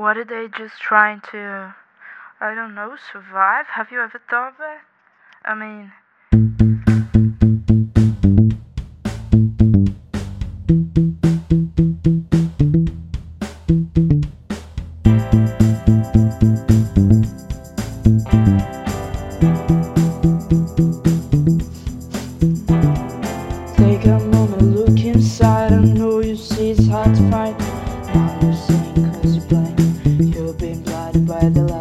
What are they just trying to, I don't know, survive? Have you ever thought of that? I mean, take a moment, look inside. I know you see it's hard to find. Now you're seeing cause you're blind. You've been blinded by the light.